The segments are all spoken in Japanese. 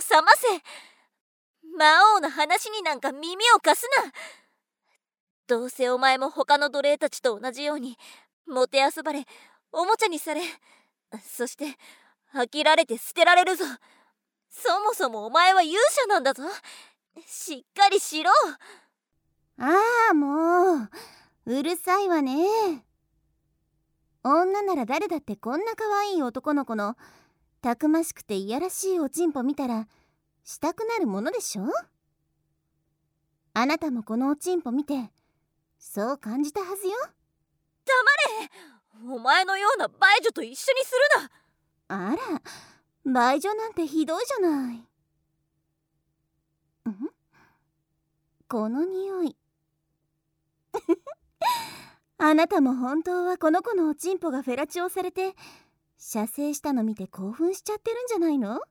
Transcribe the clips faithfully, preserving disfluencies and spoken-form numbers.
覚ませ。魔王の話になんか耳を貸すな。どうせお前も他の奴隷たちと同じようにもてあそばれ、おもちゃにされ、そして飽きられて捨てられるぞ。そもそもお前は勇者なんだぞ。しっかりしろ。 ああ、もううるさいわね。女なら誰だってこんな可愛い男の子のたくましくていやらしいおちんぽ見たらしたくなるものでしょ。あなたもこのおちんぽ見てそう感じたはずよ。 黙れ。お前のような売女と一緒にするな。 あら、売女なんてひどいじゃない。ん？この匂いあなたも本当はこの子のおちんぽがフェラチオされて射精したの見て興奮しちゃってるんじゃないの？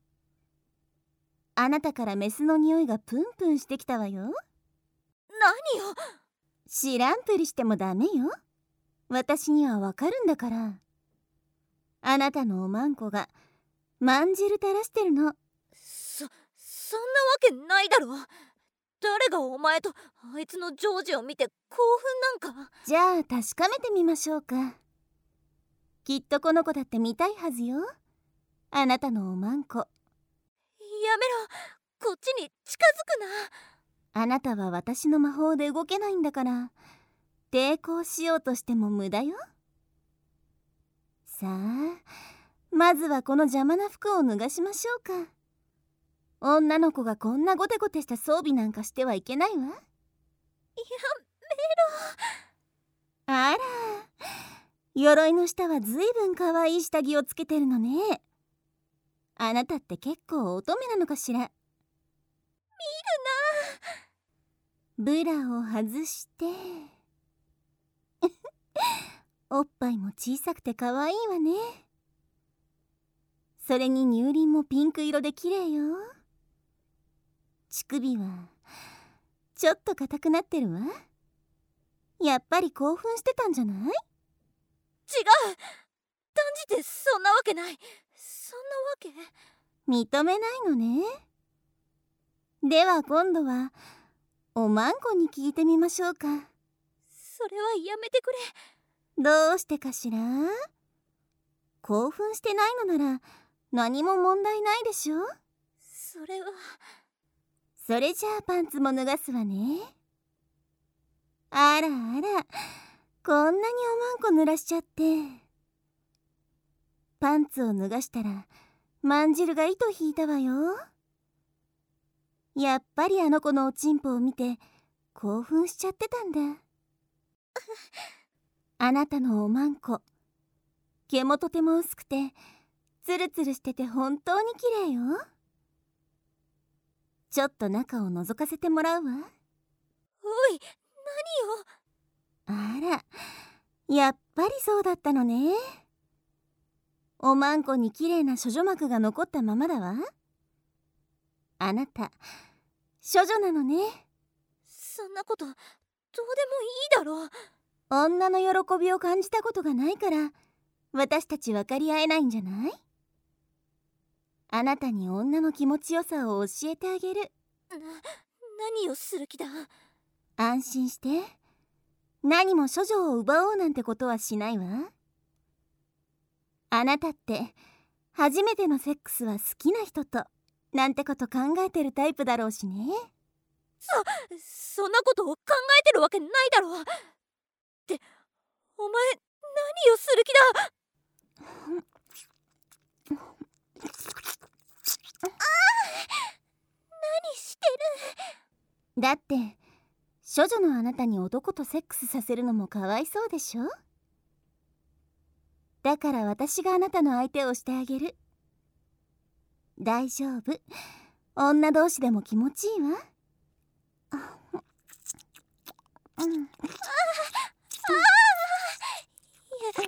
あなたからメスの匂いがプンプンしてきたわよ。 何よ。 知らんぷりしてもダメよ。私にはわかるんだから。あなたのおまんこがまんじる垂らしてるの。 そ、そんなわけないだろ。誰がお前とあいつのジョージを見て興奮なんか。 じゃあ確かめてみましょうか。きっとこの子だって見たいはずよ。あなたのおまんこ。 やめろ。こっちに近づくな。あなたは私の魔法で動けないんだから抵抗しようとしても無駄よ。さあ、まずはこの邪魔な服を脱がしましょうか。女の子がこんなゴテゴテした装備なんかしてはいけないわ。やめろ。あら、鎧の下はずいぶんかわいい下着をつけてるのね。あなたって結構乙女なのかしら。見るな。ブラを外しておっぱいも小さくてかわいいわね。それに乳輪もピンク色で綺麗よ。乳首はちょっと硬くなってるわ。やっぱり興奮してたんじゃない？違う。 断じてそんなわけない。そんなわけ認めないのね。では今度はおまんこに聞いてみましょうか。 それはやめてくれ。 どうしてかしら？興奮してないのなら何も問題ないでしょ。 それは。 それじゃあパンツも脱がすわね。あらあら、こんなにおまんこ濡らしちゃって。パンツを脱がしたらまんじるが糸引いたわよ。やっぱりあの子のおちんぽを見て興奮しちゃってたんだ。あなたのおまんこ毛もとても薄くてツルツルしてて本当に綺麗よ。ちょっと中を覗かせてもらうわ。 おい、 何よ。あら、やっぱりそうだったのね。おまんこに綺麗な処女膜が残ったままだわ。あなた処女なのね。 そんなことどうでもいいだろう。 女の喜びを感じたことがないから私たち分かり合えないんじゃない？あなたに女の気持ちよさを教えてあげる。 な、何をする気だ？ 安心して。何も処女を奪おうなんてことはしないわ。あなたって初めてのセックスは好きな人となんてこと考えてるタイプだろうしね。 そ、そんなことを考えてるわけないだろう。って、お前何をする気だ？ああ、何してる？ だって処女のあなたに男とセックスさせるのもかわいそうでしょ。だから私があなたの相手をしてあげる。大丈夫。女同士でも気持ちいいわ。あ、うん。ああ、 や、や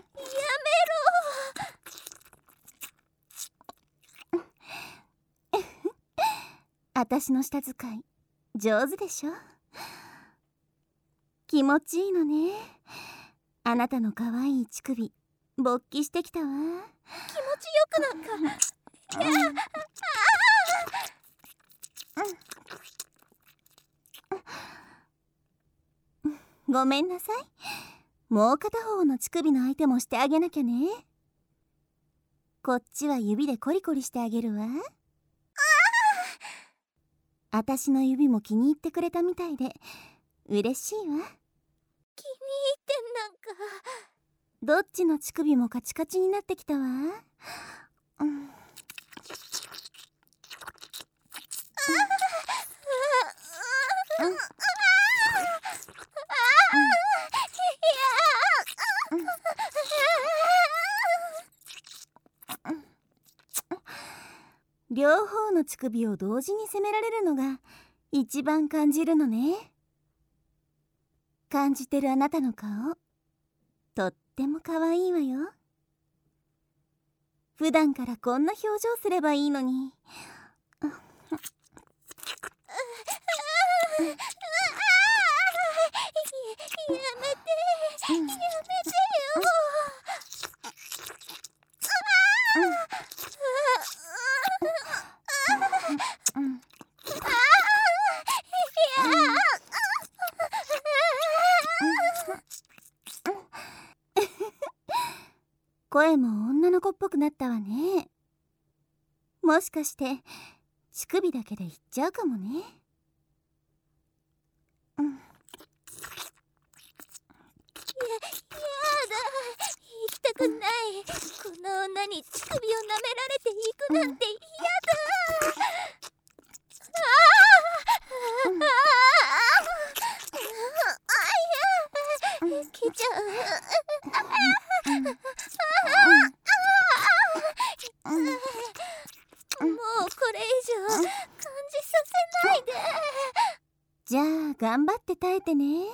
めろ。 私の舌使い上手でしょ。気持ちいいのね。あなたの可愛い乳首勃起してきたわ。 気持ちよくなんか。いや、ああ。 ごめんなさい。もう片方の乳首の相手もしてあげなきゃね。こっちは指でコリコリしてあげるわ。あたしの指も気に入ってくれたみたいで嬉しいわ。 気に入ってなんか。 どっちの乳首もカチカチになってきたわ。うん、両方の乳首を同時に責められるのが一番感じるのね。感じてるあなたの顔、とっても可愛いわよ。普段からこんな表情すればいいのに。 やめて、やめてよ。 声も女の子っぽくなったわね。もしかして乳首だけでいっちゃうかもね。うん、や、やだ、行きたくない。この女に乳首を舐められていくなんて嫌だ。ああ、ああ、来ちゃう。もうこれ以上感じさせないで。 じゃあ頑張って耐えてね。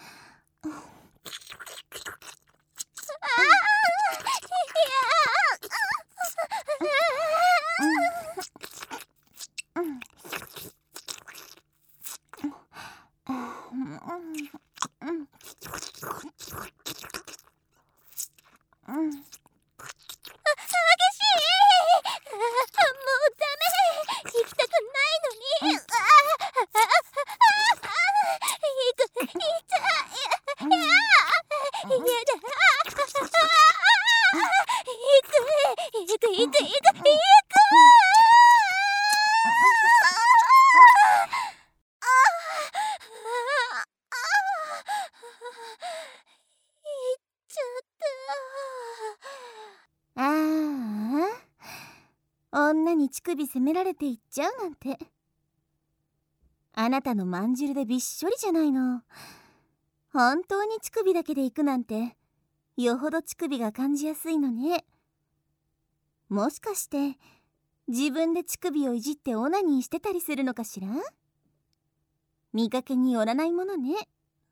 女に乳首責められていっちゃうなんて。あなたのまんじるでびっしょりじゃないの。本当に乳首だけでいくなんてよほど乳首が感じやすいのね。もしかして自分で乳首をいじってオナニーしてたりするのかしら。見かけによらないものね。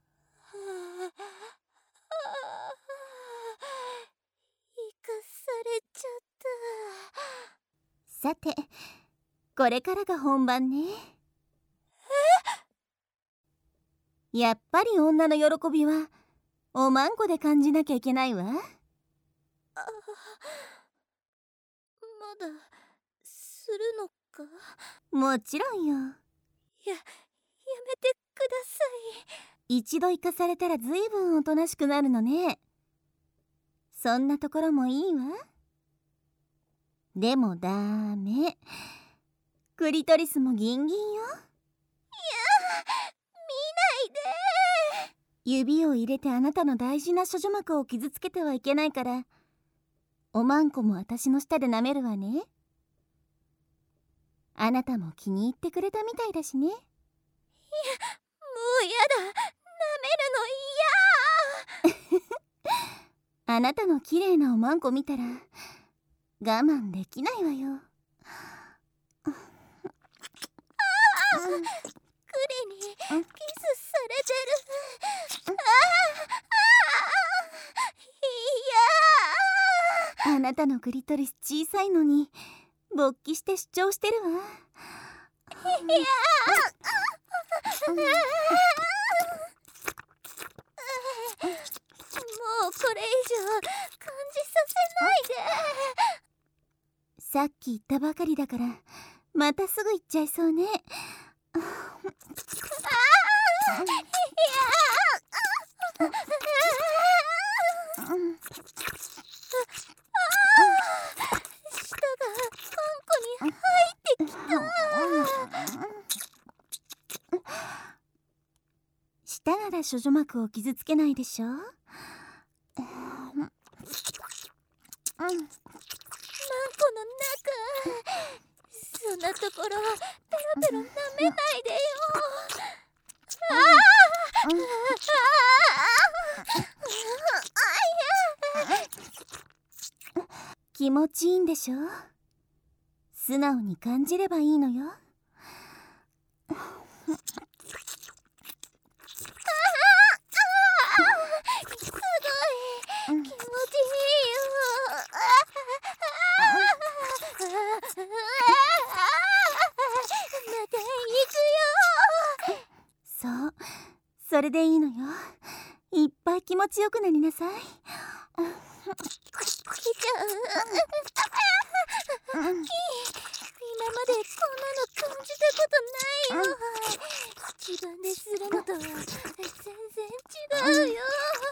生かされちゃった。 さてこれからが本番ね。やっぱり女の喜びはおまんこで感じなきゃいけないわ。 あ、まだするのか。 もちろんよ。 や、やめてください。一度行かされたらずいぶんおとなしくなるのね。そんなところもいいわ。でもダメ。クリトリスもギンギンよ。いや、 見ないで。 指を入れてあなたの大事な処女膜を傷つけてはいけないから、おまんこも私の舌で舐めるわね。あなたも気に入ってくれたみたいだしね。いや、もうやだ。舐めるの嫌。 あなたの綺麗なおまんこ見たら我慢できないわよ。 クリにキスされてる。ああ、 いや。あなたのクリトリス小さいのに勃起して主張してるわ。いや。 もうこれ以上感じさせないで。 さっき言ったばかりだからまたすぐ行っちゃいそうね。ああ、いや。 に入ってきた。 舌なら処女膜を傷つけないでしょ。 マンコの中、そんなところペロペロ舐めないでよ。ああ、 気持ちいいんでしょ。素直に感じればいいのよ。 すごい気持ちいいよ。また行くよ。 そう、それでいいのよ。いっぱい気持ちよくなりなさい。 来ちゃう。今までこんなの感じたことないよ。自分でするのとは全然違うよ。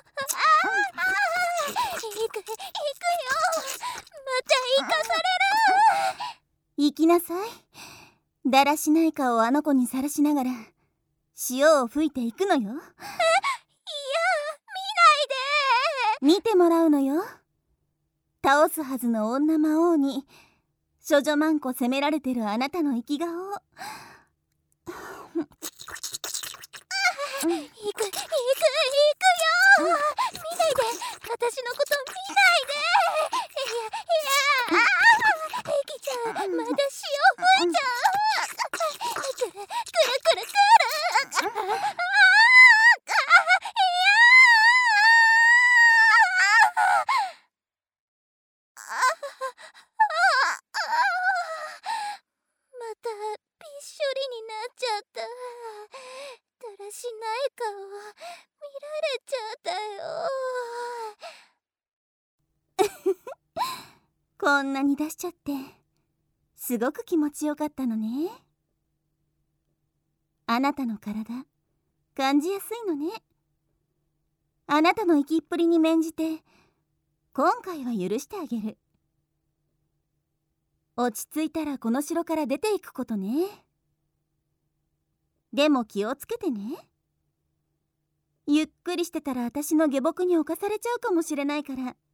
行く行くよ。また行かされる。 行きなさい。だらしない顔をあの子にさらしながら潮を吹いていくのよ。え、いや、見ないで。 見てもらうのよ。倒すはずの女魔王に処女マンコ責められてるあなたの生き顔を。行く行く行くよ。 見ないで。私のこと見ないで。いやいや、あー、駅ちゃんまた潮吹いちゃう。くるくるくるくる。あー、いやまたびっしょりになっちゃった。だらしない顔見られちゃったよ。 こんなに出しちゃってすごく気持ちよかったのね。あなたの体感じやすいのね。あなたの生きっぷりに免じて今回は許してあげる。落ち着いたらこの城から出ていくことね。でも気をつけてね。ゆっくりしてたら私の下僕に侵されちゃうかもしれないから